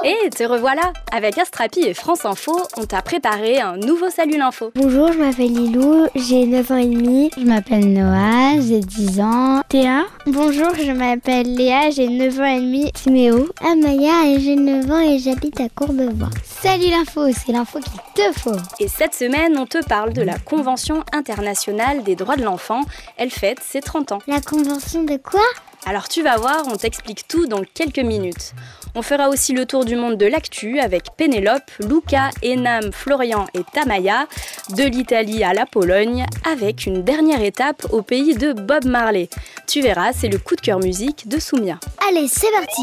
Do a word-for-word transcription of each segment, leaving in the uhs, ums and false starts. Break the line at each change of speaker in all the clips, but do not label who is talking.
Et te revoilà. Avec Astrapi et France Info, on t'a préparé un nouveau Salut l'info.
Bonjour, je m'appelle Lilou, j'ai neuf ans et demi.
Je m'appelle Noah, j'ai dix ans.
Théa. Bonjour, je m'appelle Léa, j'ai neuf ans et demi.
Timéo.
Amaya et j'ai neuf ans et j'habite à Courbevoie.
Salut l'info, c'est l'info qu'il te faut.
Et cette semaine, on te parle de la Convention internationale des droits de l'enfant. Elle fête ses trente ans.
La convention de quoi ?
Alors tu vas voir, on t'explique tout dans quelques minutes. On fera aussi le tour du monde de l'actu avec Pénélope, Luca, Enam, Florian et Tamaya, de l'Italie à la Pologne, avec une dernière étape au pays de Bob Marley. Tu verras, c'est le coup de cœur musique de Soumia.
Allez, c'est parti.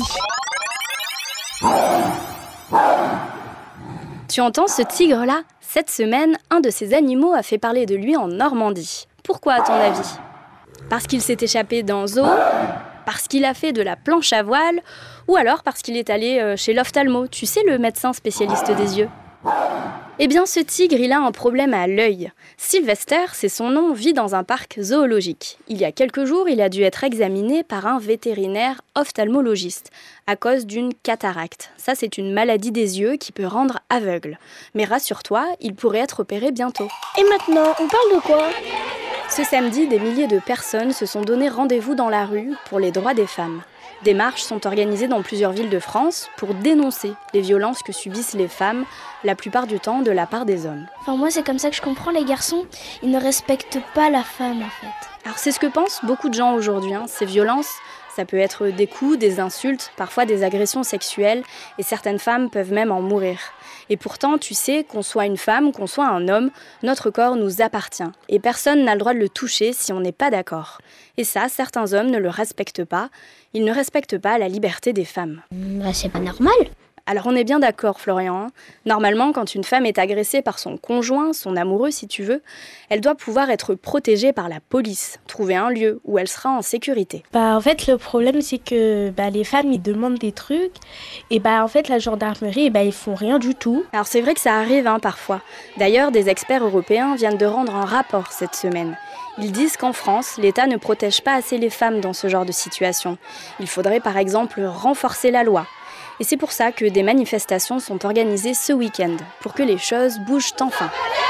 Tu entends ce tigre-là ? Cette semaine, un de ces animaux a fait parler de lui en Normandie. Pourquoi à ton avis ? Parce qu'il s'est échappé d'un zoo ? Parce qu'il a fait de la planche à voile, ou alors parce qu'il est allé chez l'ophtalmo, tu sais, le médecin spécialiste des yeux. Eh bien, ce tigre, il a un problème à l'œil. Sylvester, c'est son nom, vit dans un parc zoologique. Il y a quelques jours, il a dû être examiné par un vétérinaire ophtalmologiste à cause d'une cataracte. Ça, c'est une maladie des yeux qui peut rendre aveugle. Mais rassure-toi, il pourrait être opéré bientôt.
Et maintenant, on parle de quoi ?
Ce samedi, des milliers de personnes se sont donné rendez-vous dans la rue pour les droits des femmes. Des marches sont organisées dans plusieurs villes de France pour dénoncer les violences que subissent les femmes, la plupart du temps de la part des hommes.
Enfin, moi, c'est comme ça que je comprends les garçons. Ils ne respectent pas la femme, en fait.
Alors, c'est ce que pensent beaucoup de gens aujourd'hui. Hein. Ces violences, ça peut être des coups, des insultes, parfois des agressions sexuelles, et certaines femmes peuvent même en mourir. Et pourtant, tu sais, qu'on soit une femme, qu'on soit un homme, notre corps nous appartient. Et personne n'a le droit de le toucher si on n'est pas d'accord. Et ça, certains hommes ne le respectent pas. Ils ne respectent pas la liberté des femmes.
Bah, c'est pas normal.
Alors on est bien d'accord, Florian. Hein. Normalement, quand une femme est agressée par son conjoint, son amoureux si tu veux, elle doit pouvoir être protégée par la police, trouver un lieu où elle sera en sécurité.
Bah en fait le problème c'est que bah, les femmes ils demandent des trucs et bah en fait la gendarmerie bah, ils font rien du tout.
Alors c'est vrai que ça arrive hein, parfois. D'ailleurs, des experts européens viennent de rendre un rapport cette semaine. Ils disent qu'en France, l'État ne protège pas assez les femmes dans ce genre de situation. Il faudrait par exemple renforcer la loi. Et c'est pour ça que des manifestations sont organisées ce week-end, pour que les choses bougent enfin.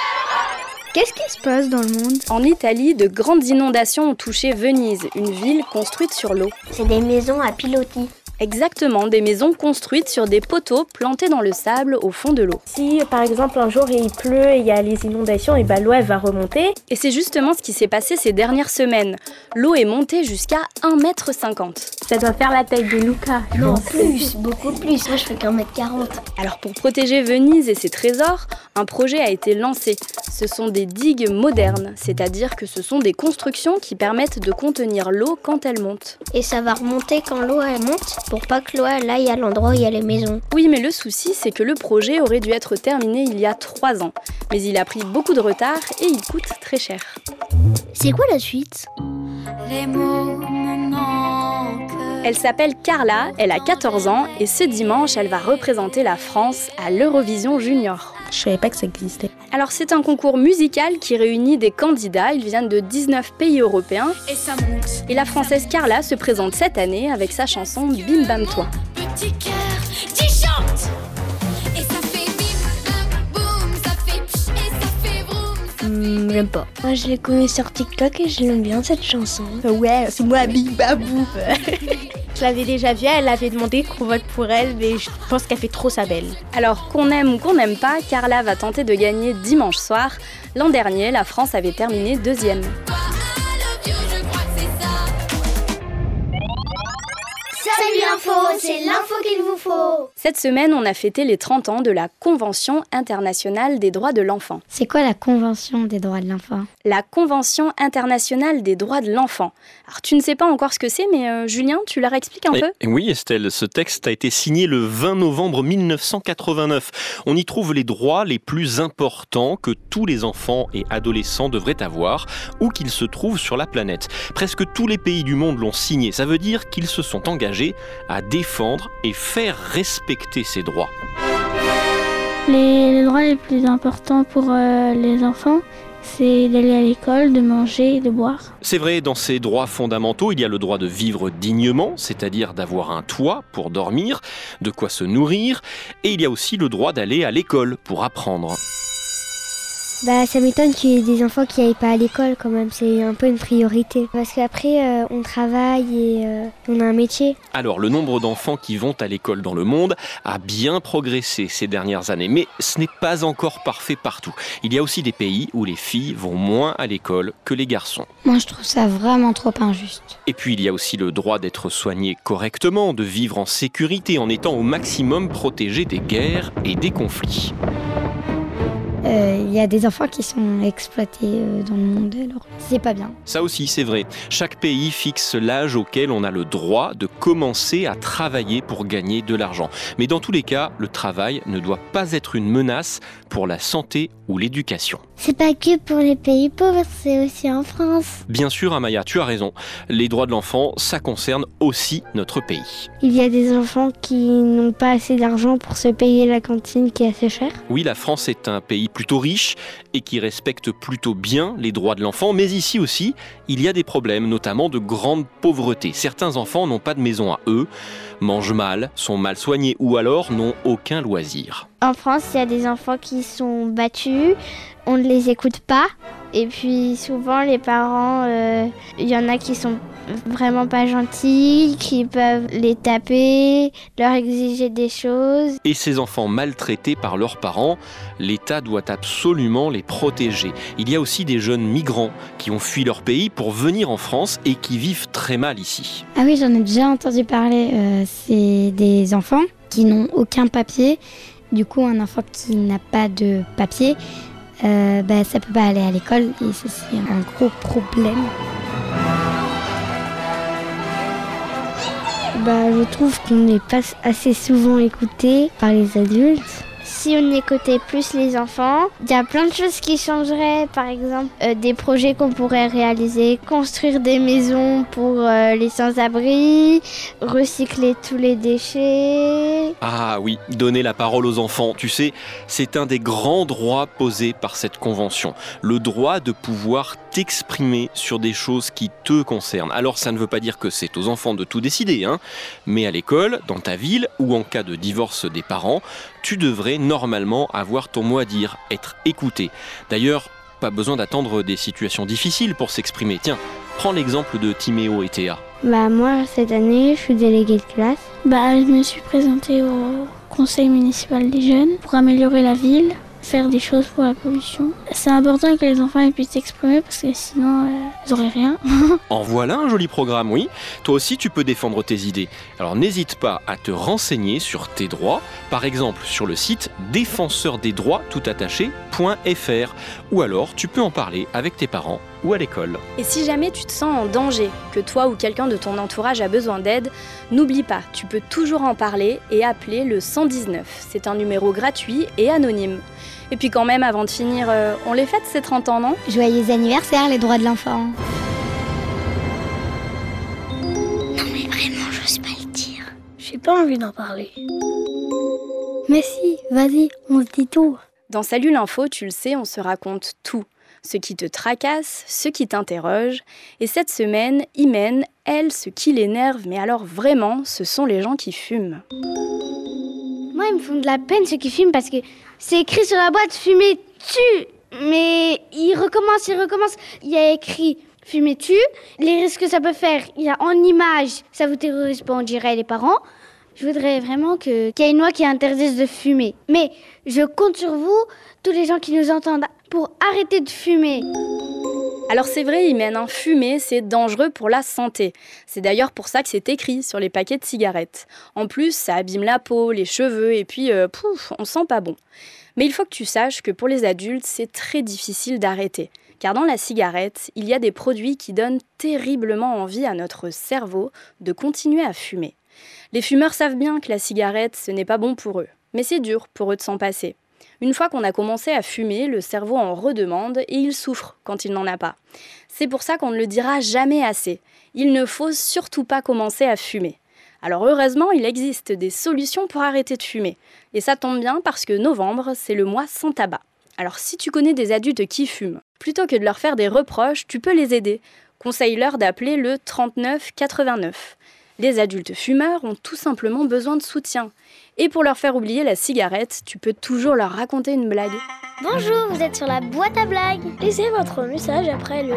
Qu'est-ce qui se passe dans le monde ?
En Italie, de grandes inondations ont touché Venise, une ville construite sur l'eau.
C'est des maisons à pilotis.
Exactement, des maisons construites sur des poteaux plantés dans le sable au fond de l'eau.
Si par exemple un jour il pleut et il y a les inondations, et bah l'eau elle va remonter.
Et c'est justement ce qui s'est passé ces dernières semaines. L'eau est montée jusqu'à un mètre cinquante.
Ça doit faire la taille de Luca.
Non, plus, beaucoup plus. Moi je fais qu'un mètre quarante.
Alors pour protéger Venise et ses trésors, un projet a été lancé. Ce sont des digues modernes, c'est-à-dire que ce sont des constructions qui permettent de contenir l'eau quand elle monte.
Et ça va remonter quand l'eau elle monte ? Pour pas que l'eau aille à l'endroit où il y a les maisons.
Oui, mais le souci, c'est que le projet aurait dû être terminé il y a trois ans. Mais il a pris beaucoup de retard et il coûte très cher.
C'est quoi la suite ?
Les mots me manquent.
Elle s'appelle Carla, elle a quatorze ans et ce dimanche, elle va représenter la France à l'Eurovision Junior.
Je savais pas que ça existait.
Alors c'est un concours musical qui réunit des candidats, ils viennent de dix-neuf pays européens.
Et ça monte.
Et la Française Carla se présente cette année avec sa chanson Bim Bam Toi.
Petit cœur qui chante. Et ça fait bim bam boum, ça fait pch et ça fait vroom.
Mmh, j'aime pas. Moi je l'ai connue sur TikTok et je l'aime bien cette chanson.
Ouais, c'est moi Bim Bam Boum. Je l'avais déjà vue, elle avait demandé qu'on vote pour elle, mais je pense qu'elle fait trop sa belle.
Alors qu'on aime ou qu'on n'aime pas, Carla va tenter de gagner dimanche soir. L'an dernier, la France avait terminé deuxième.
Salut l'info, c'est l'info qu'il vous faut.
Cette semaine, on a fêté les trente ans de la Convention internationale des droits de l'enfant.
C'est quoi la Convention des droits de l'enfant ?
La Convention internationale des droits de l'enfant. Alors tu ne sais pas encore ce que c'est, mais euh, Julien, tu leur expliques un
et,
peu ?
Oui Estelle, ce texte a été signé le vingt novembre mille neuf cent quatre-vingt-neuf. On y trouve les droits les plus importants que tous les enfants et adolescents devraient avoir, où qu'ils se trouvent sur la planète. Presque tous les pays du monde l'ont signé. Ça veut dire qu'ils se sont engagés à défendre et faire respecter ces droits.
Les, les droits les plus importants pour euh, les enfants,
c'est d'aller à l'école, de manger et de boire.
C'est vrai, dans ces droits fondamentaux, il y a le droit de vivre dignement, c'est-à-dire d'avoir un toit pour dormir, de quoi se nourrir, et il y a aussi le droit d'aller à l'école pour apprendre.
Bah, ça m'étonne qu'il y ait des enfants qui n'aillent pas à l'école quand même, c'est un peu une priorité. Parce qu'après, euh, on travaille et euh, on a un métier.
Alors, le nombre d'enfants qui vont à l'école dans le monde a bien progressé ces dernières années, mais ce n'est pas encore parfait partout. Il y a aussi des pays où les filles vont moins à l'école que les garçons.
Moi, je trouve ça vraiment trop injuste.
Et puis, il y a aussi le droit d'être soigné correctement, de vivre en sécurité, en étant au maximum protégé des guerres et des conflits.
Il euh, y a des enfants qui sont exploités euh, dans le monde, alors c'est pas bien.
Ça aussi, c'est vrai. Chaque pays fixe l'âge auquel on a le droit de commencer à travailler pour gagner de l'argent. Mais dans tous les cas, le travail ne doit pas être une menace pour la santé ou l'éducation.
C'est pas que pour les pays pauvres, c'est aussi en France.
Bien sûr, Amaya, tu as raison. Les droits de l'enfant, ça concerne aussi notre pays.
Il y a des enfants qui n'ont pas assez d'argent pour se payer la cantine qui est assez chère.
Oui, la France est un pays plutôt riche et qui respecte plutôt bien les droits de l'enfant. Mais ici aussi, il y a des problèmes, notamment de grande pauvreté. Certains enfants n'ont pas de maison à eux, mangent mal, sont mal soignés ou alors n'ont aucun loisir.
En France, il y a des enfants qui sont battus, on ne les écoute pas. Et puis souvent, les parents, euh, il y en a qui sont vraiment pas gentils, qui peuvent les taper, leur exiger des choses.
Et ces enfants maltraités par leurs parents, l'État doit absolument les protéger. Il y a aussi des jeunes migrants qui ont fui leur pays pour venir en France et qui vivent très mal ici.
Ah oui, j'en ai déjà entendu parler. Euh, c'est des enfants qui n'ont aucun papier. Du coup, un enfant qui n'a pas de papier, euh, bah, ça peut pas aller à l'école et ça, c'est un gros problème.
Bah, je trouve qu'on n'est pas assez souvent écouté par les adultes. Si on écoutait plus les enfants, il y a plein de choses qui changeraient. Par exemple, euh, des projets qu'on pourrait réaliser, construire des maisons pour euh, les sans-abri, recycler tous les déchets.
Ah oui, donner la parole aux enfants, tu sais, c'est un des grands droits posés par cette convention. Le droit de pouvoir t'exprimer sur des choses qui te concernent. Alors ça ne veut pas dire que c'est aux enfants de tout décider, hein, mais à l'école, dans ta ville ou en cas de divorce des parents, tu devrais normalement avoir ton mot à dire, être écouté. D'ailleurs, pas besoin d'attendre des situations difficiles pour s'exprimer. Tiens, prends l'exemple de Timéo et Théa.
Bah moi, cette année, je suis déléguée de classe. Bah je me suis présentée au conseil municipal des jeunes pour améliorer la ville, faire des choses pour la pollution. C'est important que les enfants ils puissent s'exprimer parce que sinon, euh, ils n'auraient rien.
En voilà un joli programme, oui. Toi aussi, tu peux défendre tes idées. Alors n'hésite pas à te renseigner sur tes droits, par exemple sur le site défenseur des droits tout attaché point f r, ou alors tu peux en parler avec tes parents ou à l'école.
Et si jamais tu te sens en danger, que toi ou quelqu'un de ton entourage a besoin d'aide, n'oublie pas, tu peux toujours en parler et appeler le cent dix-neuf. C'est un numéro gratuit et anonyme. Et puis quand même, avant de finir, euh, on les fête ces trente ans, non ?
Joyeux anniversaire, les droits de l'enfant.
Non mais vraiment, j'ose pas le dire.
J'ai pas envie d'en parler.
Mais si, vas-y, on se dit tout.
Dans Salut l'info, tu le sais, on se raconte tout. Ce qui te tracasse, ce qui t'interroge. Et cette semaine, Imen, elle, ce qui l'énerve, mais alors vraiment, ce sont les gens qui fument.
Moi, ils me font de la peine ceux qui fument parce que c'est écrit sur la boîte « Fumer tue ». Mais ils recommencent, ils recommencent. Il y a écrit « Fumer tue ». Les risques que ça peut faire, il y a en image, ça vous terrorise pas, on dirait les parents. Je voudrais vraiment que, qu'il y ait une loi qui interdise de fumer. Mais je compte sur vous, tous les gens qui nous entendent, pour arrêter de fumer.
Alors c'est vrai, Imen, hein, fumer, c'est dangereux pour la santé. C'est d'ailleurs pour ça que c'est écrit sur les paquets de cigarettes. En plus, ça abîme la peau, les cheveux, et puis, euh, pouf, on sent pas bon. Mais il faut que tu saches que pour les adultes, c'est très difficile d'arrêter. Car dans la cigarette, il y a des produits qui donnent terriblement envie à notre cerveau de continuer à fumer. Les fumeurs savent bien que la cigarette, ce n'est pas bon pour eux. Mais c'est dur pour eux de s'en passer. Une fois qu'on a commencé à fumer, le cerveau en redemande et il souffre quand il n'en a pas. C'est pour ça qu'on ne le dira jamais assez. Il ne faut surtout pas commencer à fumer. Alors heureusement, il existe des solutions pour arrêter de fumer. Et ça tombe bien parce que novembre, c'est le mois sans tabac. Alors si tu connais des adultes qui fument, plutôt que de leur faire des reproches, tu peux les aider. Conseille-leur d'appeler le trente-neuf quatre-vingt-neuf. Les adultes fumeurs ont tout simplement besoin de soutien. Et pour leur faire oublier la cigarette, tu peux toujours leur raconter une blague.
Bonjour, vous êtes sur la boîte à blagues. Laissez votre message après le...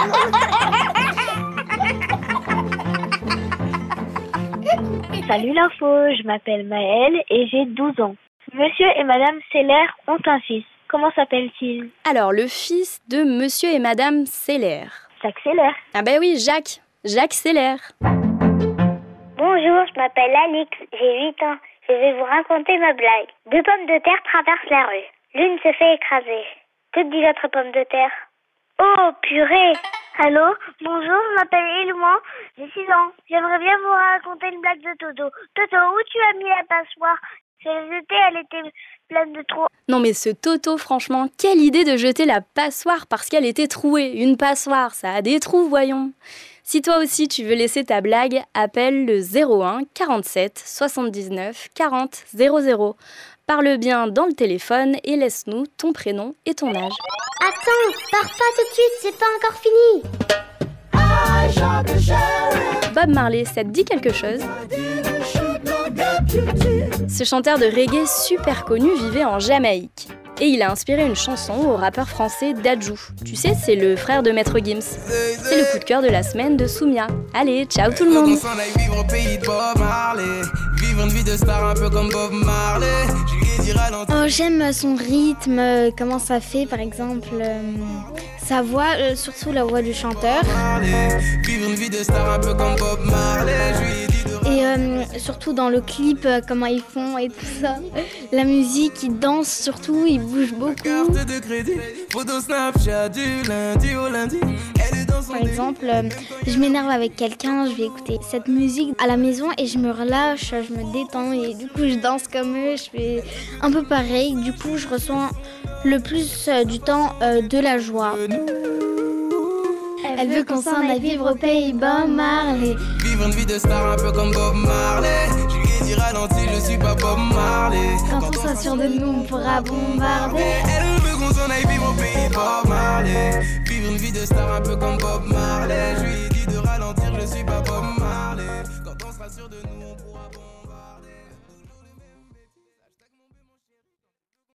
Salut l'info, je m'appelle Maëlle et j'ai douze ans. Monsieur et Madame Seller ont un fils. Comment s'appelle-t-il?
Alors, le fils de Monsieur et Madame Seller.
Jacques Seller.
Ah ben oui, Jacques. Jacques Seller.
Bonjour, je m'appelle Alix, j'ai huit ans. Je vais vous raconter ma blague. Deux pommes de terre traversent la rue. L'une se fait écraser. Que dit l'autre pomme de terre? Oh, purée! Allô? Bonjour, je m'appelle Élouan, j'ai six ans. J'aimerais bien vous raconter une blague de Toto. Toto, où tu as mis la passoire? Je l'ai jetée, elle était pleine de trous.
Non mais ce Toto, franchement, quelle idée de jeter la passoire parce qu'elle était trouée. Une passoire, ça a des trous, voyons. Si toi aussi tu veux laisser ta blague, appelle le zéro un quarante-sept soixante-dix-neuf quarante zéro zéro. Parle bien dans le téléphone et laisse-nous ton prénom et ton âge.
Attends, pars pas tout de suite, c'est pas encore fini.
Bob Marley, ça te dit quelque chose? Ce chanteur de reggae super connu vivait en Jamaïque. Et il a inspiré une chanson au rappeur français Dadju. Tu sais, c'est le frère de Maître Gims. C'est le coup de cœur de la semaine de Soumia. Allez, ciao tout le monde.
Oh, j'aime son rythme, comment ça fait par exemple, euh, sa voix, euh, surtout la voix du chanteur. Et euh, surtout dans le clip, euh, comment ils font et tout ça. La musique, ils dansent surtout, ils bougent beaucoup. Par exemple, euh, je m'énerve avec quelqu'un, je vais écouter cette musique à la maison et je me relâche, je me détends et du coup je danse comme eux, je fais un peu pareil. Du coup, je ressens le plus euh, du temps euh, de la joie. Elle veut qu'on s'en aille vivre au pays Bob Marley.
Vivre une vie de star un peu comme Bob Marley. Je lui ai dit ralenti, je suis pas Bob Marley.
Quand on sera sûr de nous, on pourra bombarder.
Elle veut qu'on s'en aille vivre au pays Bob Marley. Vivre une vie de star un peu comme Bob Marley. Je lui ai dit de ralentir, je suis pas Bob Marley. Quand on sera sûr de nous.